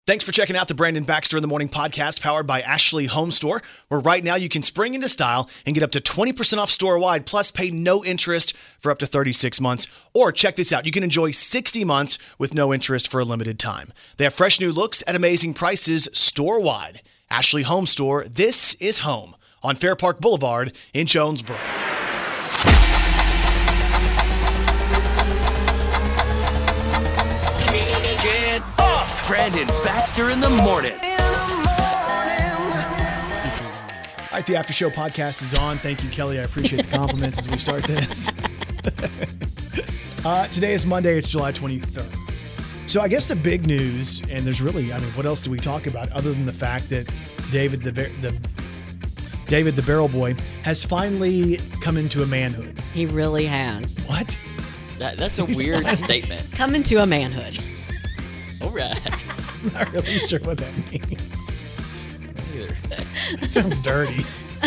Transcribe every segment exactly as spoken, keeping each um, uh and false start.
Thanks for checking out the Brandon Baxter in the Morning podcast powered by Ashley Home Store, where right now you can spring into style and get up to twenty percent off store-wide, plus pay no interest for up to thirty-six months. Or check this out, you can enjoy sixty months with no interest for a limited time. They have fresh new looks at amazing prices store-wide. Ashley Home Store, this is home on Fair Park Boulevard in Jonesboro. Brandon Baxter in the morning. All right, the After Show podcast is on. Thank you, Kelly. I appreciate the compliments as we start this. uh, today is Monday. It's July twenty-third. So I guess the big news, and there's really, I mean, what else do we talk about other than the fact that David the the David the Barrel Boy has finally come into a manhood? He really has. What? That, that's a He's weird fine. statement. Come into a manhood. All right. I'm not really sure what that means. Either. That sounds dirty.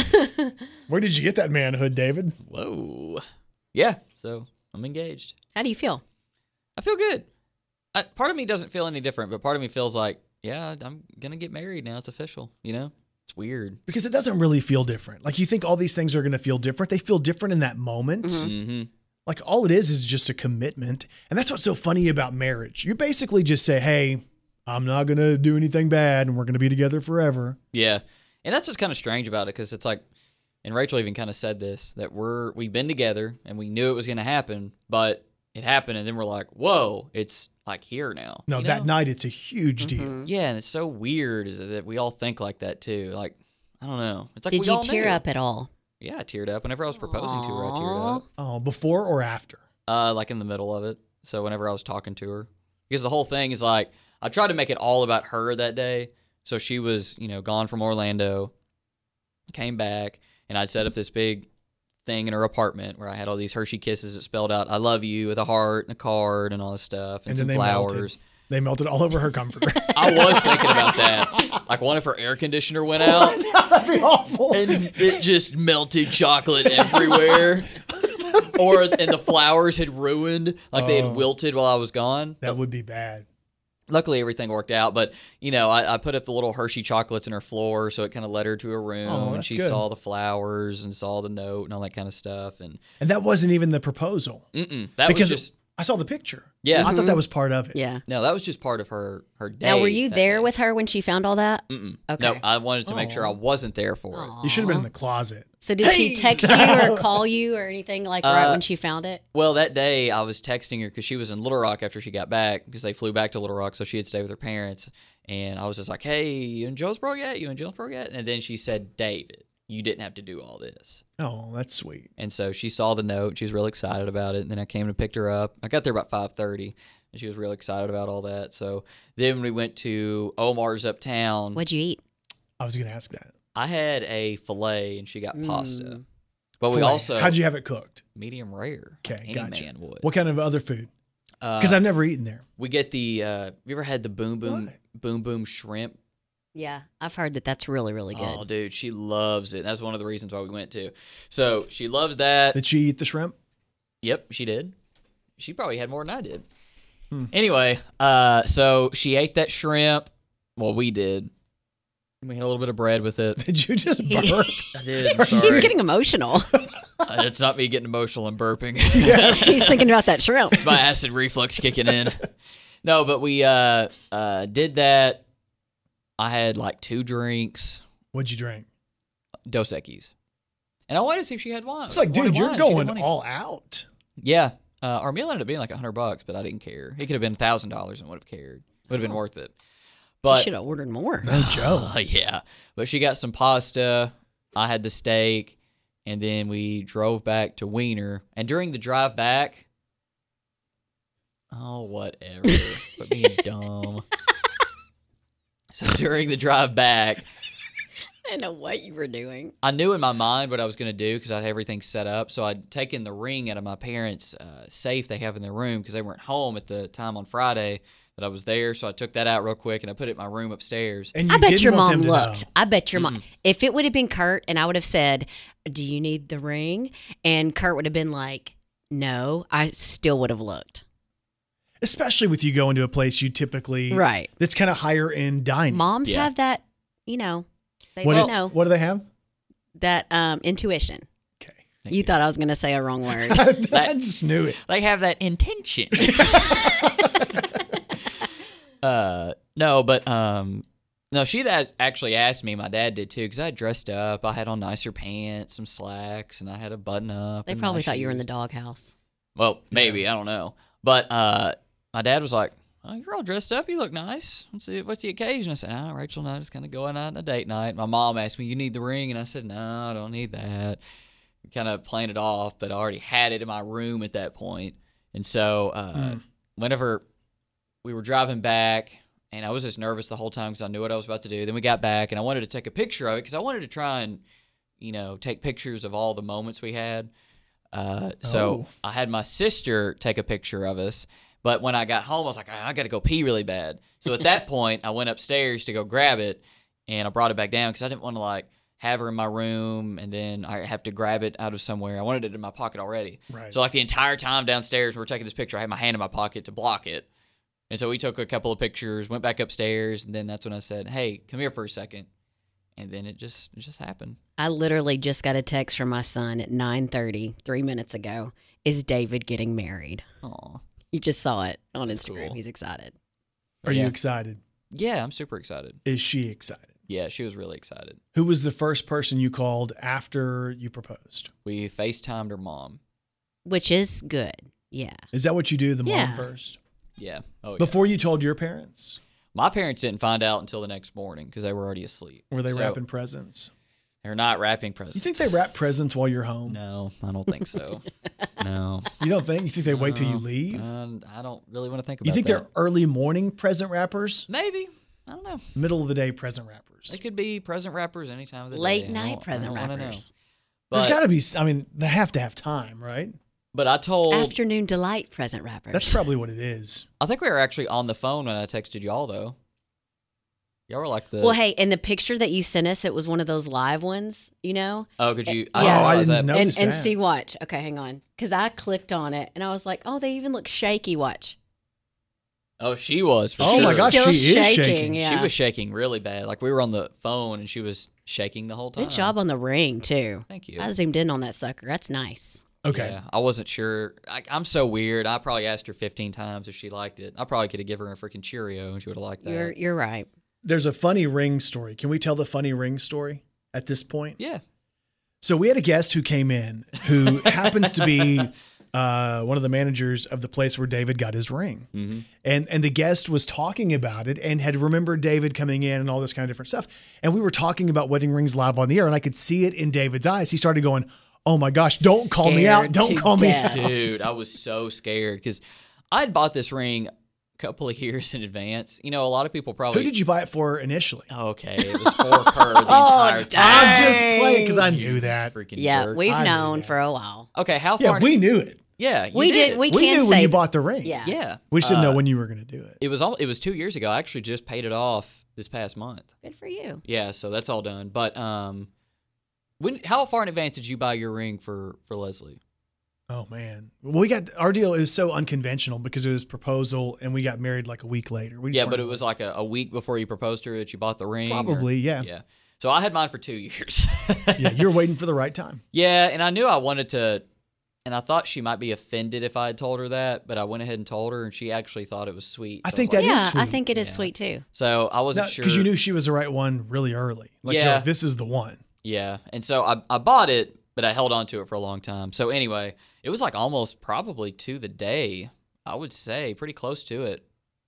Where did you get that manhood, David? Whoa. Yeah, so I'm engaged. How do you feel? I feel good. I, part of me doesn't feel any different, but part of me feels like, yeah, I'm going to get married now. It's official, you know? It's weird. Because it doesn't really feel different. Like, you think all these things are going to feel different. They feel different in that moment. Mm-hmm. Like, all it is is just a commitment. And that's what's so funny about marriage. You basically just say, hey, I'm not going to do anything bad, and we're going to be together forever. Yeah. And that's what's kind of strange about it, because it's like, and Rachel even kind of said this, that we're, we've been together, and we knew it was going to happen, but it happened, and then we're like, whoa, it's like here now. No, you that know? night, it's a huge deal. Mm-hmm. Yeah, and it's so weird is that we all think like that, too. Like, I don't know. It's like Did we you all tear knew. up at all? Yeah, I teared up. Whenever I was proposing to her, I teared Aww. up. Oh, before or after? Uh, like in the middle of it. So whenever I was talking to her, because the whole thing is like, I tried to make it all about her that day. So she was, you know, gone from Orlando, came back, and I'd set up this big thing in her apartment where I had all these Hershey Kisses that spelled out, I love you, with a heart and a card and all this stuff, and, And some then they flowers. melted. They melted all over her comforter. I was thinking about that. Like, what if her air conditioner went out? That'd be awful. And it just melted chocolate everywhere. Or, and the flowers had ruined, like they Oh. had wilted while I was gone. That would be bad. Luckily, everything worked out, but, you know, I, I put up the little Hershey chocolates in her floor, so it kind of led her to her room, Oh, and that's she good. saw the flowers and saw the note and all that kind of stuff, and And that wasn't even the proposal. mm-mm, that because was just, I saw the picture. Yeah. I thought that was part of it. Yeah. no, that was just part of her, her day. Now, were you that there day. with her when she found all that? Mm-mm. Okay. No, I wanted to make sure I Aw. wasn't there for it. You should have been in Aw. the closet. So did she text you or call you or anything like right Uh, when she found it? Well, that day I was texting her because she was in Little Rock after she got back because they flew back to Little Rock, so she had stayed with her parents. And I was just like, hey, you in Jonesboro yet? You in Jonesboro yet? And then she said, David, you didn't have to do all this. Oh, that's sweet. And so she saw the note. She was real excited about it. And then I came and picked her up. I got there about five thirty, and she was real excited about all that. So then we went to Omar's Uptown. What'd you eat? I was going to ask that. I had a filet, and she got pasta. Mm. But we Filet. also How'd you have it cooked? medium rare. Okay, Any gotcha. man would. What kind of other food? Because Uh, I've never eaten there. we get the. Uh, have you ever had the boom boom What? boom boom shrimp? Yeah, I've heard that that's really, really good. Oh, dude, she loves it. That's one of the reasons why we went to. So she loves that. Did she eat the shrimp? Yep, she did. She probably had more than I did. Hmm. Anyway, uh, so she ate that shrimp. Well, we did. We had a little bit of bread with it. Did you just He- burp? I did. I'm He's sorry. getting emotional. Uh, it's not me getting emotional and burping. He's thinking about that shrimp. It's my acid reflux kicking in. No, but we uh, uh, did that. I had like two drinks, What'd you drink? Dos Equis. And I wanted to see if she had wine. It's like, Wanted dude, you're wine. She didn't going want any. all out. Yeah. Uh, our meal ended up being like a hundred bucks, but I didn't care. It could have been a thousand dollars and would have cared. Would have been worth it. You But should have ordered more. No joke. uh, yeah, but she got some pasta. I had the steak, and then we drove back to Wiener. And during the drive back, oh whatever, but being dumb. So during the drive back, I didn't know what you were doing. I knew in my mind what I was going to do because I had everything set up. So I'd taken the ring out of my parents' uh, safe they have in their room because they weren't home at the time on Friday that I was there. So I took that out real quick and I put it in my room upstairs. And you I bet didn't your want mom them to looked. know. I bet your mom. Mm-mm. If it would have been Kurt and I would have said, do you need the ring? And Kurt would have been like, no, I still would have looked. Especially with you going to a place you typically Right. that's kind of higher end dining. Moms Yeah. have that, you know, they what don't do, know what do they have? that um, intuition. Okay. You, you. thought I was going to say a wrong word. I just knew it. They have that intention. uh, no, but um, no, she'd a- actually asked me. My dad did too, because I had dressed up. I had on nicer pants, some slacks, and I had a button up. They and probably nice thought you were in shoes. the doghouse. Well, maybe I don't know, but uh, my dad was like, "Oh, you're all dressed up. You look nice. Let's see, what's the occasion?" I said, "Oh, Rachel and I just kind of going out on a date night." My mom asked me, "You need the ring?" And I said, "No, I don't need that." Kind of playing it off, but I already had it in my room at that point. And so, uh, Mm. whenever we were driving back, and I was just nervous the whole time because I knew what I was about to do. Then we got back, and I wanted to take a picture of it because I wanted to try and, you know, take pictures of all the moments we had. Uh, so Oh. I had my sister take a picture of us. But when I got home, I was like, "Ah, I got to go pee really bad. So at that point, I went upstairs to go grab it, and I brought it back down because I didn't want to like have her in my room and then I have to grab it out of somewhere. I wanted it in my pocket already. Right. So like the entire time downstairs, we we're taking this picture. I had my hand in my pocket to block it. And so we took a couple of pictures, went back upstairs, and then that's when I said, "Hey, come here for a second." And then it just it just happened. I literally just got a text from my son at nine thirty, three minutes ago. Is David getting married? Aw. You just saw it on Instagram. cool. He's excited. Are Yeah. you excited? Yeah, I'm super excited. Is she excited? Yeah, she was really excited. Who was the first person you called after you proposed? We FaceTimed her mom. Which is good. Yeah. Is that what you do, the mom Yeah. first? Yeah. Oh, yeah. Before you told your parents? My parents didn't find out until the next morning because they were already asleep. Were they So, wrapping presents? They're not wrapping presents. You think they wrap presents while you're home? No, I don't think so. no. You don't think? You think they wait till you No. leave? Um, I don't really want to think about You think that. they're early morning present wrappers? Maybe. I don't know. Middle of the day present wrappers? They could be present wrappers any time of the Late day. I night don't- I present don't wanna know. wrappers. There's But, got to be, I mean, they have to have time, right? but I told, Afternoon delight present wrappers. That's probably what it is. I think we were actually on the phone when I texted y'all, though. Y'all were like the. Well, hey, and the picture that you sent us, it was one of those live ones, you know? oh, could you? Yeah. I Oh, I realize didn't that. know. And, Notice and that. see, watch. Okay, hang on. Because I clicked on it and I was like, oh, they even look shaky. Watch. Oh, she was for Oh sure. my gosh, Still she is shaking. shaking. Yeah. She was shaking really bad. Like we were on the phone and she was shaking the whole time. Good job on the ring, too. Thank you. I zoomed in on that sucker. That's nice. Okay. Yeah, I wasn't sure. I, I'm so weird. I probably asked her fifteen times if she liked it. I probably could have given her a freaking Cheerio and she would have liked that. You're you're right. There's a funny ring story. Can we tell the funny ring story at this point? yeah. So we had a guest who came in who happens to be uh, one of the managers of the place where David got his ring. Mm-hmm. And and the guest was talking about it and had remembered David coming in and all this kind of different stuff. And we were talking about wedding rings live on the air, and I could see it in David's eyes. He started going, "Oh my gosh, don't call me out. Scared Don't to call me death. out." Dude, I was so scared because I had bought this ring a couple of years in advance. You know, a lot of people probably. Who did you buy it for initially? Okay, it was for her the Oh, entire time. dang. I'm just playing because I knew that. Freaking Yeah, jerk. we've I knew known that. for a while. Okay, how Yeah, far? we knew it. yeah, you We did. We, We can knew say when you bought the ring. Yeah. Yeah, We just didn't know Uh, when you were going to do it. It was all. It was two years ago. I actually just paid it off this past month. Good for you. Yeah, so that's all done. But um, when how far in advance did you buy your ring for for Leslie? Oh man, well, we got our deal. It was so unconventional because it was proposal, and we got married like a week later. We just Yeah, but weren't- it was like a, a week before you proposed to her that you bought the ring. or- probably yeah. Yeah. So I had mine for two years. Yeah, you're waiting for the right time. Yeah, and I knew I wanted to, and I thought she might be offended if I had told her that, but I went ahead and told her, and she actually thought it was sweet. I So think was that like- is Yeah, I sweet. think it is Yeah. sweet too. So I wasn't Because sure. you knew she was the right one really early. Like, you're Yeah. like, this is the one. Yeah, and so I, I bought it, but I held on to it for a long time. So anyway, it was like almost probably to the day, I would say, pretty close to it.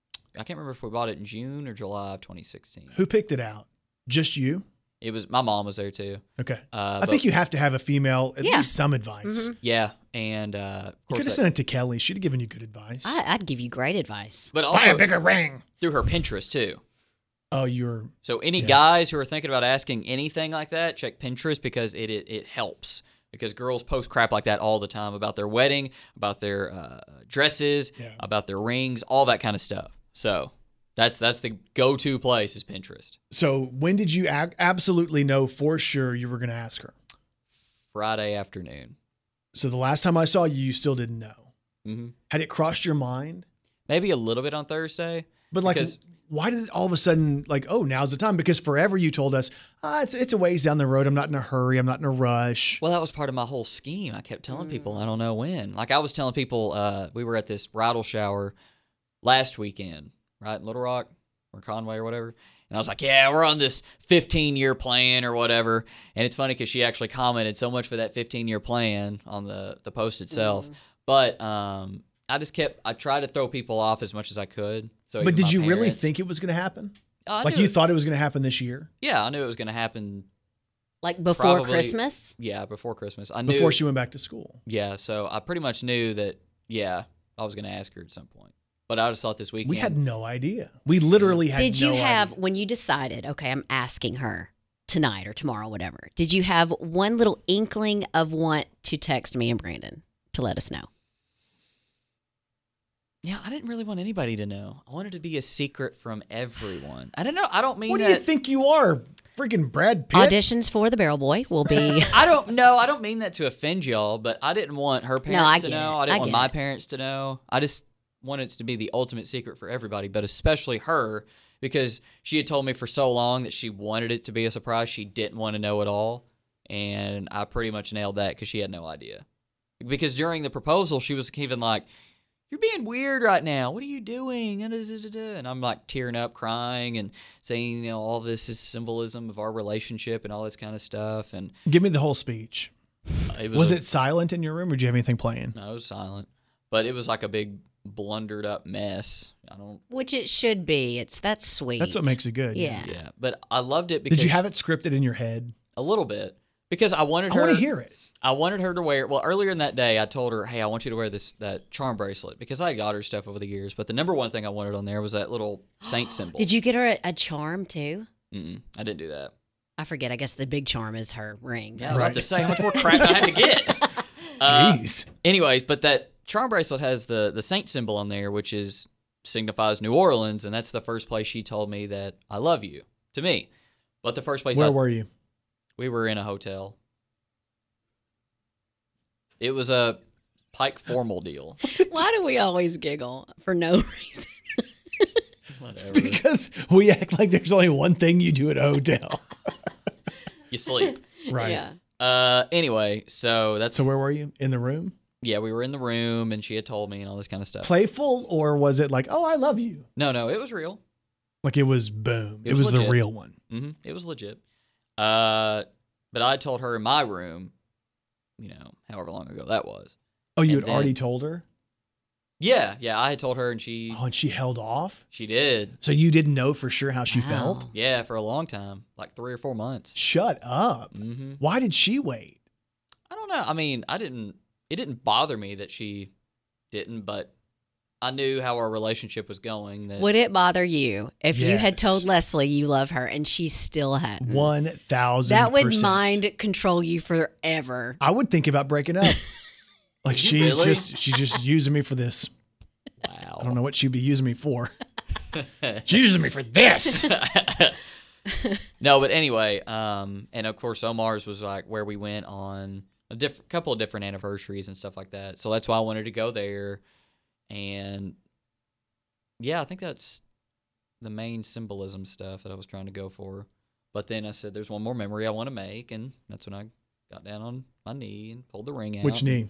I can't remember if we bought it in June or July of twenty sixteen. Who picked it out? Just you? It was my mom was there too. Okay. Uh, I think but- you have to have a female, at Yeah. least some advice. Mhm. Yeah, and uh, of You course could have that- sent it to Kelly. She'd have given you good advice. I, I'd give you great advice. but Buy also a bigger ring. through her Pinterest too. Oh, you're. So any Yeah. guys who are thinking about asking anything like that, check Pinterest because it it, it helps. Because girls post crap like that all the time about their wedding, about their uh, dresses, Yeah. about their rings, all that kind of stuff. So that's that's the go-to place is Pinterest. So when did you ac absolutely know for sure you were going to ask her? Friday afternoon. So the last time I saw you, you still didn't know. hmm Had it crossed your mind? Maybe a little bit on Thursday. But like, because, why did it all of a sudden like, oh, now's the time? Because forever you told us, ah, it's it's a ways down the road. I'm not in a hurry. I'm not in a rush. well, that was part of my whole scheme. I kept telling people, I don't know when. Like I was telling people, uh, we were at this bridal shower last weekend, right? in Little Rock or Conway or whatever. And I was like, yeah, we're on this fifteen-year plan or whatever. And it's funny because she actually commented so much for that fifteen-year plan on the, the post itself. Mm. But um, I just kept, I tried to throw people off as much as I could. So But even did my you really parents- think it was going to happen? I Like knew you it- thought it was going to happen this year? Yeah, I knew it was going to happen. Like before Probably- Christmas? Yeah, before Christmas. I knew. Before she went back to school. Yeah, so I pretty much knew that, yeah, I was going to ask her at some point. But I just thought this weekend. We had no idea. We literally had Did you no have, idea. when you decided, okay, I'm asking her tonight or tomorrow, whatever, did you have one little inkling of want to text me and Brandon to let us know? Yeah, I didn't really want anybody to know. I wanted it to be a secret from everyone. I don't know. I don't mean What do that. you think you are? Freaking Brad Pitt? Auditions for the Barrel Boy will be. I don't know. I don't mean that to offend y'all, but I didn't want her parents I to get know. it. I didn't I want get my it. parents to know. I just wanted it to be the ultimate secret for everybody, but especially her, because she had told me for so long that she wanted it to be a surprise. She didn't want to know at all. And I pretty much nailed that because she had no idea. Because during the proposal, she was even like, you're being weird right now. What are you doing? And I'm like tearing up, crying, and saying, you know, all this is symbolism of our relationship and all this kind of stuff. And Give me the whole speech. it Was, was, a- it silent in your room or did you have anything playing? No, it was silent. But it was like a big blundered up mess. I don't. Which it should be. It's that's sweet. That's what makes it good. Yeah. Yeah, but I loved it because Did you have it scripted in your head? a little bit because I wanted I her. want to hear it. I wanted her to wear. Well, earlier in that day, I told her, "Hey, I want you to wear this that charm bracelet because I got her stuff over the years. But the number one thing I wanted on there was that little saint symbol. Did you get her a, a charm too? Mm-mm, I didn't do that. I forget. I guess the big charm is her ring. Yeah, I was Right. about to say how much more crap I had to get. Uh, Jeez. anyways, but that charm bracelet has the the saint symbol on there, which is signifies New Orleans, and that's the first place she told me that I love you to me. But the first place Where I, were you? we were in a hotel. It was a Pike formal deal. Why do we always giggle for no reason? Whatever. Because we act like there's only one thing you do at a hotel. You sleep. Right. Yeah. Uh. Anyway, so that's So where were you? In the room? yeah. We were in the room, and she had told me and all this kind of stuff. Playful or was it like, oh, I love you? No, no, it was real. Like it was boom. It, It was, was the legit. real one. Mm-hmm. It was legit. Uh, but I told her in my room, you know, however long ago that was. Oh, you And had already then- told her? Yeah, yeah, I had told her, and she Oh, and she held off? she did. So you didn't know for sure how she Wow. felt? Yeah, for a long time, like three or four months. Shut up. Mm-hmm. Why did she wait? I don't know. I mean, I didn't. It didn't bother me that she didn't, but I knew how our relationship was going. That Would it bother you if you had Yes. told Leslie you love her and she still hadn't? one thousand That would mind control you forever. I would think about breaking up. Like Would you she's really? just she's just using me for this. wow. I don't know what she'd be using me for. She's using me for this. No, but anyway, um, and of course Omar's was like where we went on a diff- couple of different anniversaries and stuff like that. So that's why I wanted to go there, and yeah, I think that's the main symbolism stuff that I was trying to go for. But then I said, "There's one more memory I want to make," and that's when I got down on my knee and pulled the ring out. Which knee?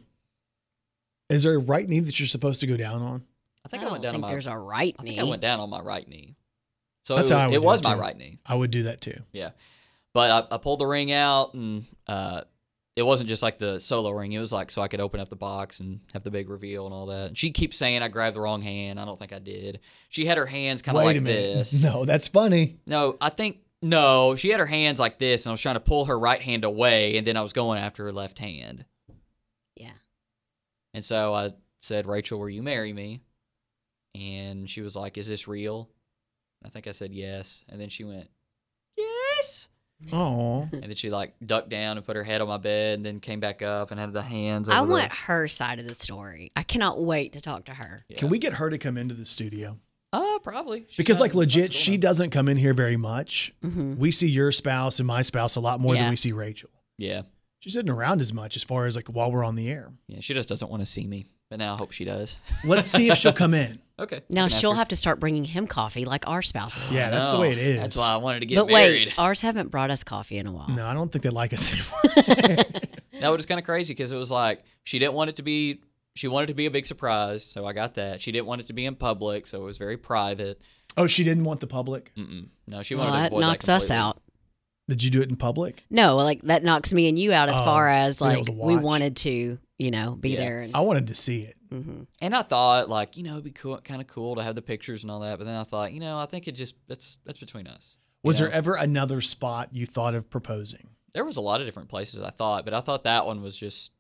Is there a right knee that you're supposed to go down on? I think I I, don't went down think on my. there's a right I knee. think I went down on my right knee. So That's it, how I was- would it do was it, my too. right knee. I would do that too. Yeah. But I, I pulled the ring out, and uh, it wasn't just like the solo ring. It was like so I could open up the box and have the big reveal and all that. And she keeps saying I grabbed the wrong hand. I don't think I did. She had her hands kind of Wait like a minute. this. No, that's funny. No, I think, no, she had her hands like this, and I was trying to pull her right hand away, and then I was going after her left hand. Yeah. And so I said, Rachel, will you marry me? And she was like, is this real? I think I said yes. And then she went, yes. Oh, And then she like ducked down and put her head on my bed and then came back up and had the hands over I the- want her side of the story. I cannot wait to talk to her. Yeah. can we get her to come into the studio? Uh, probably. She's Because not- like not legit, school she now. doesn't come in here very much. hmm We see your spouse and my spouse a lot more than Yeah. we see Rachel. Yeah. She's sitting around as much as far as like while we're on the air. Yeah. She just doesn't want to see me. But now I hope she does. Let's see if she'll come in. Okay. Now I can ask she'll her. have to start bringing him coffee like our spouses. Yeah, that's the way it is. That's why I wanted to get but married. wait, ours haven't brought us coffee in a while. No, I don't think they like us anymore. No, it was kind of crazy because it was like she didn't want it to be. She wanted it to be a big surprise, so I got that. She didn't want it to be in public, so it was very private. Oh, she didn't want the public? Mm-mm. No, she Well, wanted to that avoid knocks that us completely. out. Did you do it in public? No, like that knocks me and you out as Oh, far as being able like to we watch. wanted to, you know, be Yeah. there. And, I wanted to see it. hmm And I thought, like, you know, it'd be cool, kind of cool to have the pictures and all that. But then I thought, you know, I think it just that's that's between us. you Was know? there ever another spot you thought of proposing? There was a lot of different places I thought, but I thought that one was just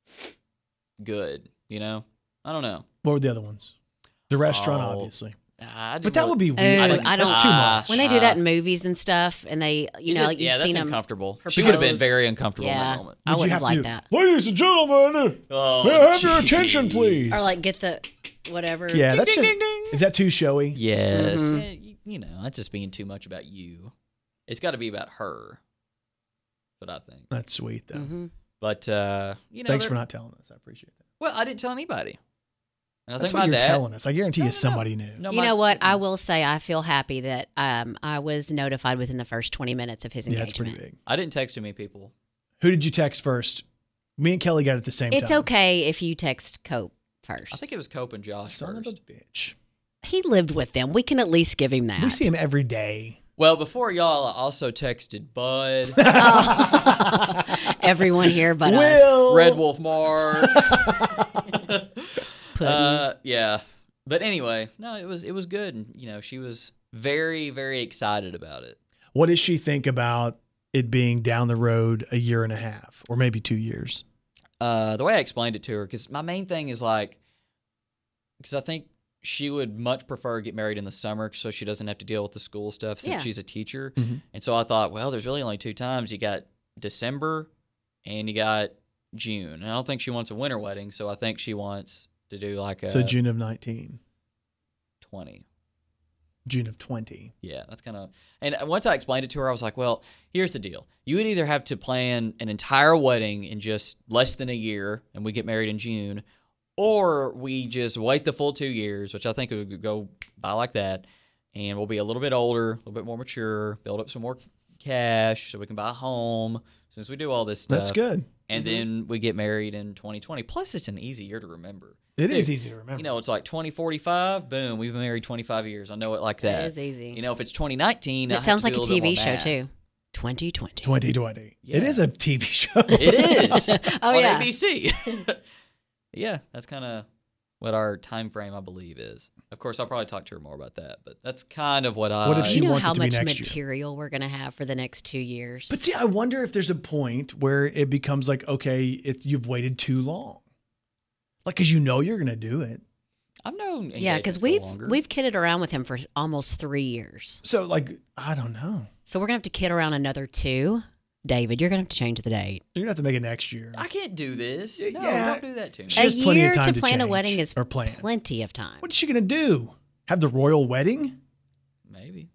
good. You know, I don't know. What were the other ones? The restaurant, Oh, obviously. I But that would be Oh, weird. Like, I don't- that's too much. When they do that in movies and stuff, and they, you know, just- like you've yeah, that's seen them. uncomfortable. propose. She would have been very uncomfortable in Yeah, that moment. I Would you wouldn't have have liked to, that. ladies and gentlemen, Oh, may I have your attention, geez. please? Or like get the whatever. yeah, that's Ding, just, ding, ding. is that too showy? Yes. Mhm. Yeah, you, you know, that's just being too much about you. It's got to be about her. But I think. That's sweet, though. hmm But uh, you know, Thanks there- for not telling us. I appreciate that. Well, I didn't tell anybody. And I That's think what my you're dad. telling us. I guarantee No, you no, no. somebody knew. No, You my- know what? I will say I feel happy that um, I was notified within the first twenty minutes of his Yeah, that's engagement. pretty big. I didn't text too many people. Who did you text first? Me and Kelly got it at the same It's time. okay if you text Cope first. I think it was Cope and Josh Son first. of a bitch. He lived with them. We can at least give him that. We see him every day. Well, before y'all, I also texted Bud, Oh. Everyone here but us. Will. Red Wolf Mark. Pudding. uh, yeah. But anyway, no, it was it was good. And, you know, she was very very excited about it. What does she think about it being down the road a year and a half or maybe two years? Uh, the way I explained it to her, because my main thing is like, because I think she would much prefer get married in the summer so she doesn't have to deal with the school stuff since Yeah. she's a teacher. Mhm. And so I thought, well, there's really only two times. You got December and you got June. And I don't think she wants a winter wedding, so I think she wants to do like a So June of nineteen, twenty. June of twenty. Yeah, that's kind of. And once I explained it to her, I was like, well, here's the deal. You would either have to plan an entire wedding in just less than a year, and we get married in June, or we just wait the full two years, which I think would go by like that, and we'll be a little bit older, a little bit more mature, build up some more cash so we can buy a home since we do all this stuff. That's good. And then we get married in twenty twenty. Plus, it's an easy year to remember. It is Dude, easy to remember. You know, it's like twenty forty-five, boom, we've been married twenty-five years. I know it like that. That is easy. You know, if it's twenty nineteen, I it have sounds to like do a little T bit V more show math. too. twenty twenty. twenty twenty. Yeah. It is a T V show. It is. Oh on yeah. A B C. Yeah, that's kind of what our time frame, I believe, is. Of course, I'll probably talk to her more about that, but that's kind of what I. What if Do she you know wants how it to be much next year. material we're going to have for the next two years? But see, I wonder if there's a point where it becomes like, okay, it, you've waited too long. Like, because you know you're going to do it. I've known. yeah, because engagements go we've longer. we've kidded around with him for almost three years. So, like, I don't know. So we're gonna have to kid around another two. David, you're gonna have to change the date. You're going to have to make it next year. I can't do this. Y- No, yeah. don't do that to me. She a has plenty of year time to to plan a change wedding is or plan. plenty of time. What is she going to do? Have the royal wedding? Maybe.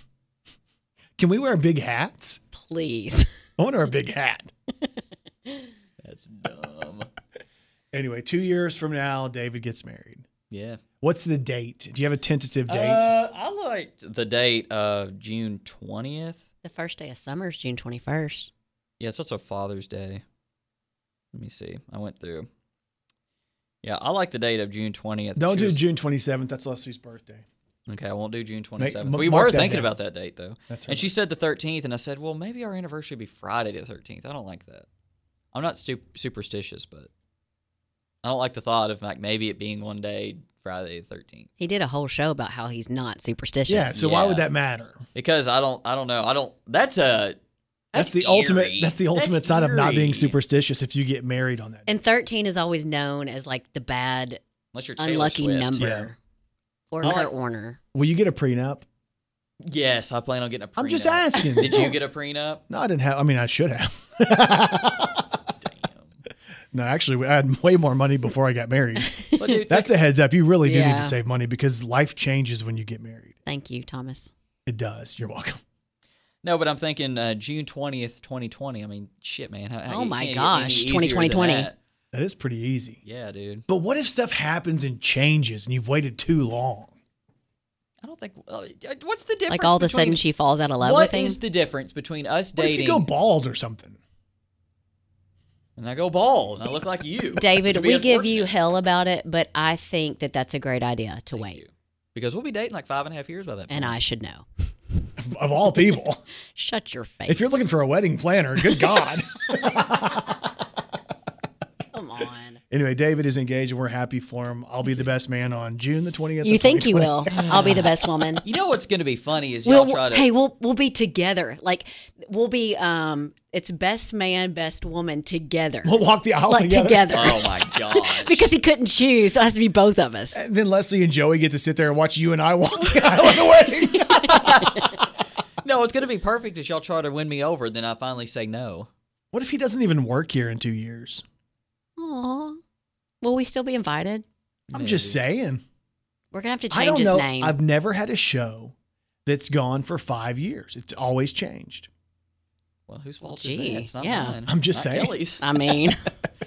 Can we wear big hats? Please. I want to wear a big hat. That's dumb. Anyway, two years from now, David gets married. Yeah. What's the date? Do you have a tentative date? Uh, I liked the date of June twentieth. The first day of summer is June twenty-first. Yeah, it's also Father's Day. Let me see. I went through. Yeah, I like the date of June twentieth. Don't She do was- June twenty-seventh. That's Leslie's birthday. Okay, I won't do June twenty-seventh. m- we mark were that thinking down. about that date, though. That's her And she said the thirteenth, and I said, well, maybe our anniversary would be Friday the thirteenth. I don't like that. I'm not stu- superstitious, but I don't like the thought of like maybe it being one day, Friday the thirteenth. He did a whole show about how he's not superstitious. Yeah, so why Yeah. would that matter? Because I don't, I don't know. I don't, that's a, That's, that's, the ultimate eerie. that's the ultimate That's sign of not being eerie. superstitious if you get married on that. And thirteen is always known as like the bad, Unless you're Taylor unlucky Swift. number. Yeah. Or I like- Kurt Warner. Will you get a prenup? Yes, I plan on getting a prenup. I'm just asking. Did you get a prenup? No, I didn't have. I mean, I should have. Damn. No, actually, I had way more money before I got married. But dude, That's a heads up. You really do need Yeah. to save money because life changes when you get married. Thank you, Thomas. It does. You're welcome. no, but I'm thinking uh, June twentieth, twenty twenty. I mean, shit, man. How, how- Oh you my can't get gosh, any easier twenty twenty than twenty. that. That is pretty easy. Yeah, dude. But what if stuff happens and changes and you've waited too long? I don't think. Uh, what's the difference? Like all of a between- sudden she falls out of love What with him. is the difference between us What if dating you go bald or something? and I go bald and I look like you? David, Which would be we give you unfortunate. hell about it, but I think that that's a great idea to Thank wait. you. Because we'll be dating like five and a half years by that point. And I should know. Of all people. Shut your face. If you're looking for a wedding planner, good God. Come on. Anyway, David is engaged and we're happy for him. I'll be the best man on June the twentieth. You of think you twenty will. twenty. I'll be the best woman. You know what's going to be funny is y'all We'll, try to. hey, we'll we'll be together. Like we'll be um it's best man, best woman together. We'll walk the aisle like together. together. Oh my gosh. Because he couldn't choose, so it has to be both of us. And then Leslie and Joey get to sit there and watch you and I walk the aisle in the wedding. No, it's going to be perfect if y'all try to win me over. Then I finally say no. What if he doesn't even work here in two years? Aw. Will we still be invited? I'm just saying. We're gonna have to I change don't his know. name. I've never had a show that's gone for five years. It's always changed. Well, whose fault Gee, is that? It's not yeah. mine. I'm just Not saying. Kelly's. I mean,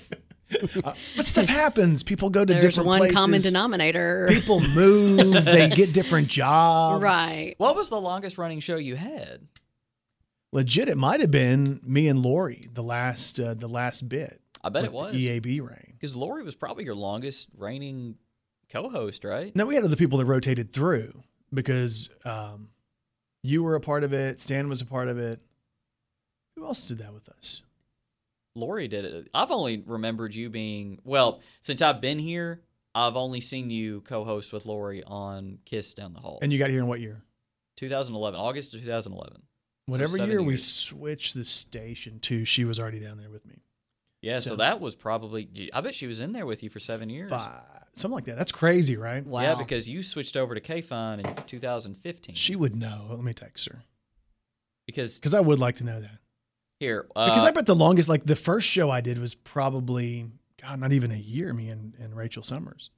Uh, but stuff happens. People go to there's different one places. common denominator. People move. They get different jobs. Right. What was the longest running show you had? Legit, it might have been me and Lori the last uh, the last bit. I bet with it was. the E A B reign. Because Lori was probably your longest reigning co-host, right? Now we had other people that rotated through because um, you were a part of it. Stan was a part of it. Who else did that with us? Lori did it. I've only remembered you being, well, since I've been here, I've only seen you co-host with Lori on Kiss Down the Hall. And you got here in what year? twenty eleven, August of twenty eleven. Whatever seven year we years. switched the station to, she was already down there with me. Yeah, so, So- that was probably, I bet she was in there with you for seven years. Five, something like that. That's crazy, right? Wow. Yeah, because you switched over to K-Fine in two thousand fifteen. She would know. Let me text her because because I would like to know that. here, uh, Because I bet the longest, like the first show I did was probably, God, not even a year. Me and, and Rachel Summers.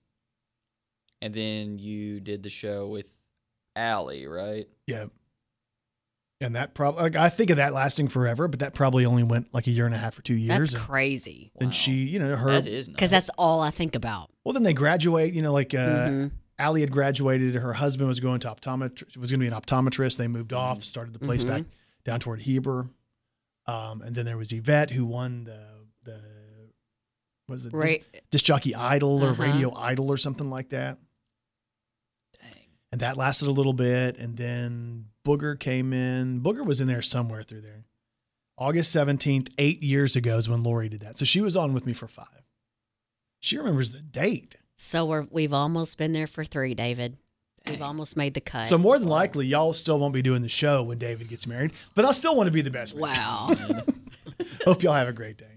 and then you did the show with Allie, right? Yeah. And that probably, like, I think of that lasting forever, but that probably only went like a year and a half or two years. That's and crazy. then Wow. she, you know, her. That is Because nuts. that's all I think about. Well, then they graduate. You know, like uh, Mhm. Allie had graduated. Her husband was going to optometrist. Was going to be an optometrist. They moved off. Started the place Mhm. back down toward Heber. Um, and then there was Yvette who won the the was it Right. disc, disc jockey idol or Uh-huh. radio idol or something like that. Dang. And that lasted a little bit. And then Booger came in. Booger was in there somewhere through there. August seventeenth, eight years ago is when Lori did that. So she was on with me for five. She remembers the date. So we're, we've almost been there for three, David. We've almost made the cut. So more than likely, y'all still won't be doing the show when David gets married, but I'll still want to be the best man. wow. Hope y'all have a great day.